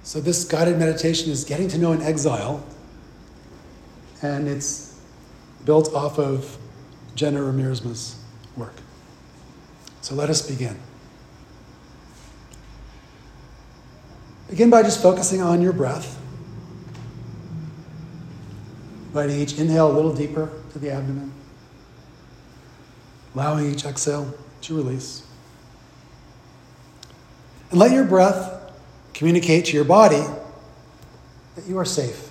So this guided meditation is getting to know an exile, and it's built off of Jenna Ramirzma's work. So let us begin. Begin by just focusing on your breath. Inviting each inhale a little deeper to the abdomen. Allowing each exhale to release. And let your breath communicate to your body that you are safe.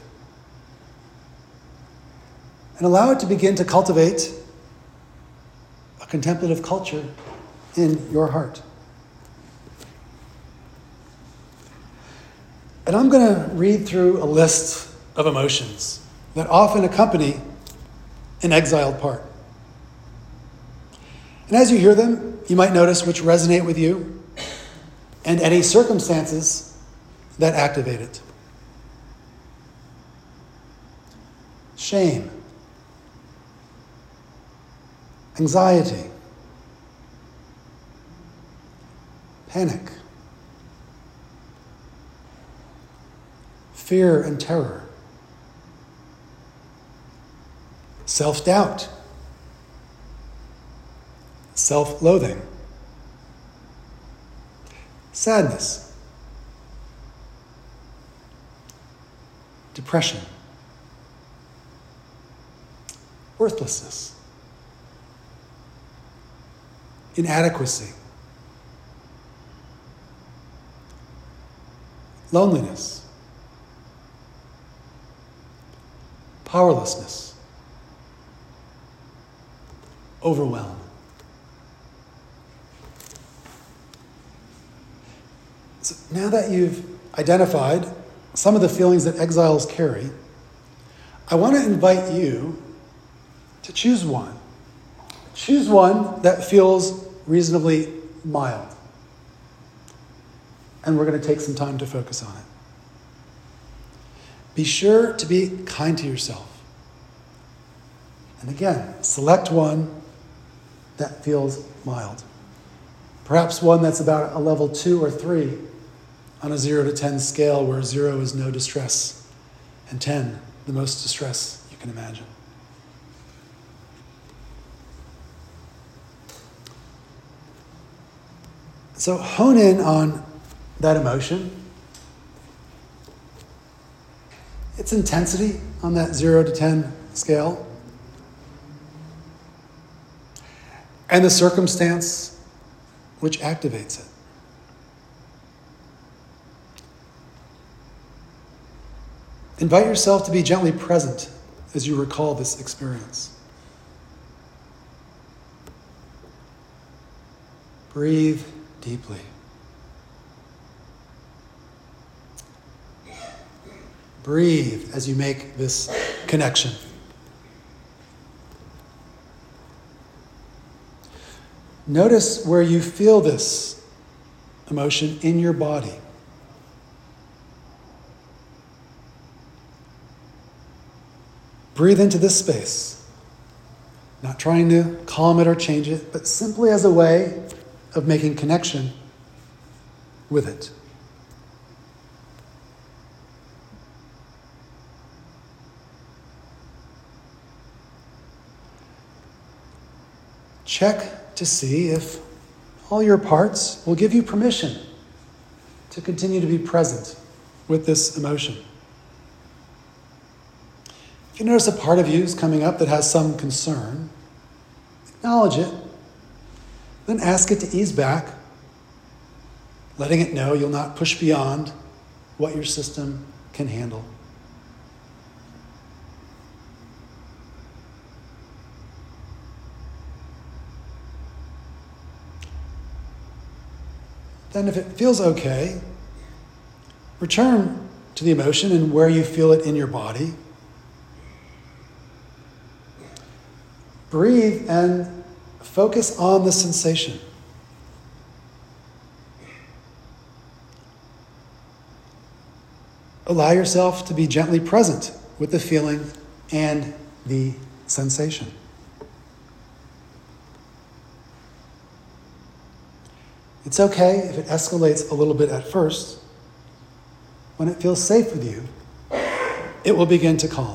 And allow it to begin to cultivate a contemplative culture in your heart. And I'm going to read through a list of emotions that often accompany an exiled part. And as you hear them, you might notice which resonate with you and any circumstances that activate it. Shame, anxiety, panic, fear and terror, self-doubt, self-loathing, sadness, depression, worthlessness, inadequacy, loneliness, powerlessness, overwhelm. So now that you've identified some of the feelings that exiles carry, I want to invite you to choose one. Choose one that feels reasonably mild. And we're going to take some time to focus on it. Be sure to be kind to yourself. And again, select one that feels mild. Perhaps one that's about a level 2 or 3 on a 0 to 10 scale, where 0 is no distress and 10, the most distress you can imagine. So hone in on that emotion, its intensity on that 0 to 10 scale, and the circumstance which activates it. Invite yourself to be gently present as you recall this experience. Breathe deeply. Breathe as you make this connection. Notice where you feel this emotion in your body. Breathe into this space, not trying to calm it or change it, but simply as a way of making connection with it. Check to see if all your parts will give you permission to continue to be present with this emotion. If you notice a part of you is coming up that has some concern, acknowledge it, then ask it to ease back, letting it know you'll not push beyond what your system can handle. Then if it feels okay, return to the emotion and where you feel it in your body. Breathe and focus on the sensation. Allow yourself to be gently present with the feeling and the sensation. It's okay if it escalates a little bit at first. when it feels safe with you, it will begin to calm.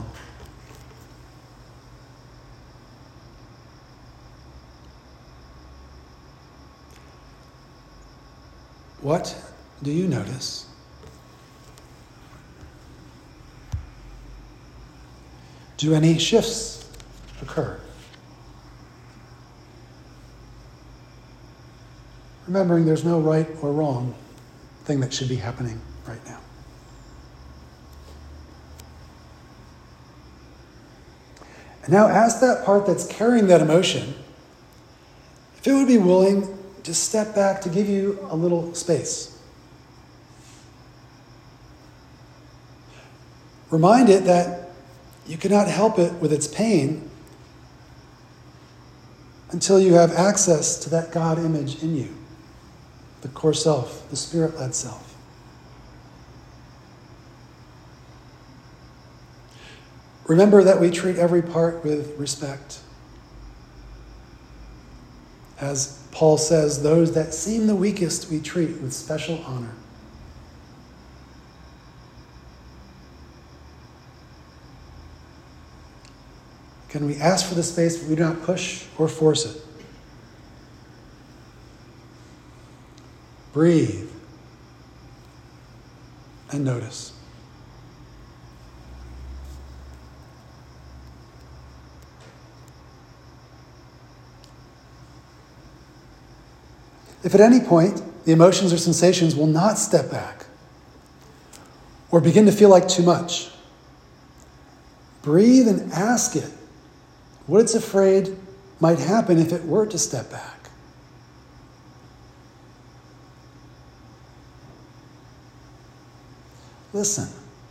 What do you notice? Do any shifts occur? Remembering there's no right or wrong thing that should be happening right now. And now ask that part that's carrying that emotion if it would be willing to step back to give you a little space. Remind it that you cannot help it with its pain until you have access to that God image in you, the core self, the spirit-led self. Remember that we treat every part with respect. As Paul says, those that seem the weakest we treat with special honor. Can we ask for the space, but we do not push or force it? Breathe and notice. If at any point the emotions or sensations will not step back or begin to feel like too much, breathe and ask it what it's afraid might happen if it were to step back. Listen.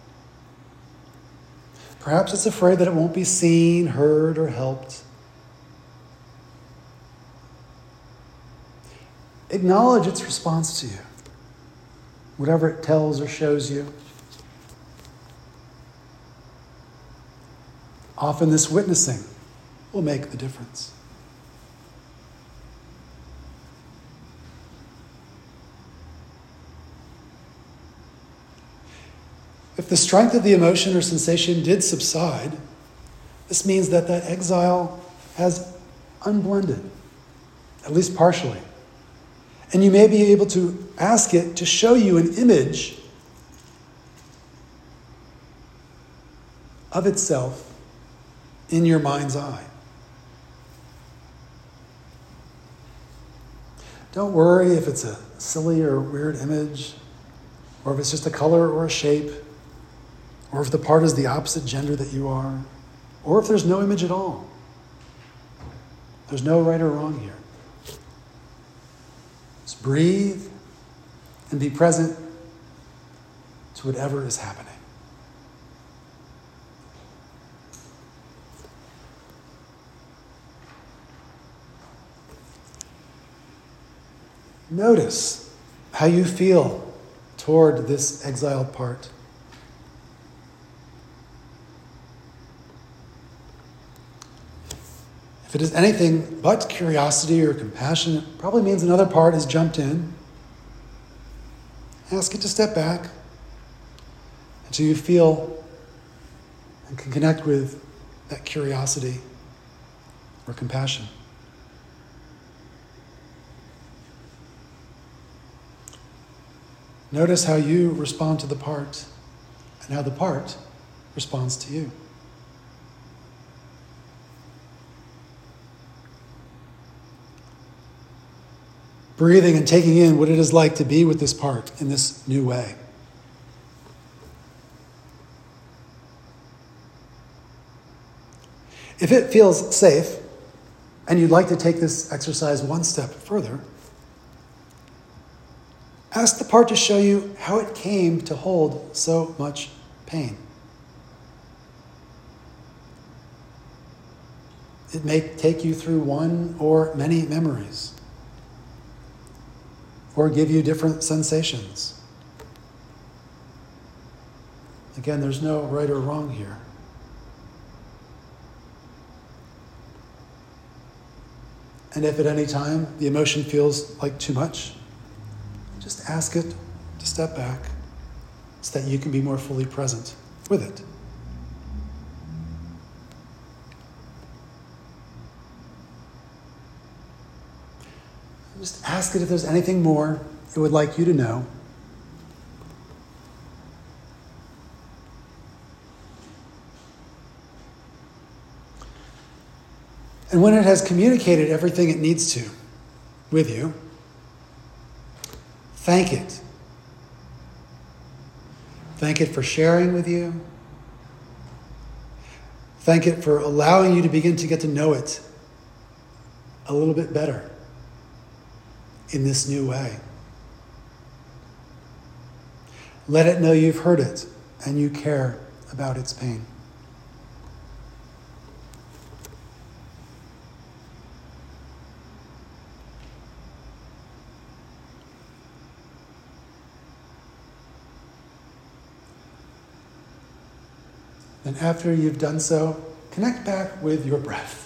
Perhaps it's afraid that it won't be seen, heard, or helped. Acknowledge its response to you, whatever it tells or shows you. Often this witnessing will make the difference. If the strength of the emotion or sensation did subside, this means that that exile has unblended, at least partially. And you may be able to ask it to show you an image of itself in your mind's eye. Don't worry if it's a silly or weird image, or if it's just a color or a shape, or if the part is the opposite gender that you are, or if there's no image at all. There's no right or wrong here. Just breathe and be present to whatever is happening. Notice how you feel toward this exiled part. If it is anything but curiosity or compassion, it probably means another part has jumped in. Ask it to step back until you feel and can connect with that curiosity or compassion. Notice how you respond to the part and how the part responds to you. Breathing and taking in what it is like to be with this part in this new way. If it feels safe and you'd like to take this exercise one step further, ask the part to show you how it came to hold so much pain. It may take you through one or many memories, or give you different sensations. Again, there's no right or wrong here. And if at any time the emotion feels like too much, just ask it to step back so that you can be more fully present with it. Just ask it if there's anything more it would like you to know. And when it has communicated everything it needs to with you, thank it. Thank it for sharing with you. Thank it for allowing you to begin to get to know it a little bit better in this new way. Let it know you've heard it and you care about its pain. And after you've done so, connect back with your breath.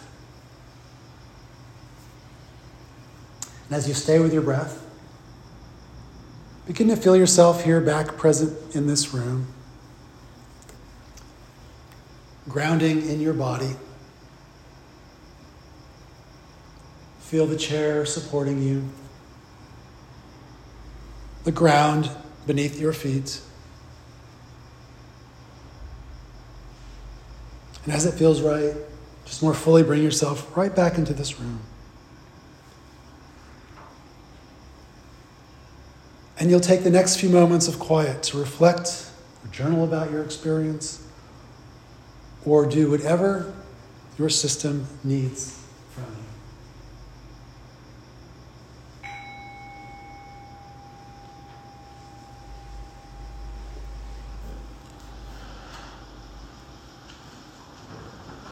And as you stay with your breath, begin to feel yourself here back present in this room, grounding in your body. Feel the chair supporting you, the ground beneath your feet. And as it feels right, just more fully bring yourself right back into this room. And you'll take the next few moments of quiet to reflect or journal about your experience or do whatever your system needs.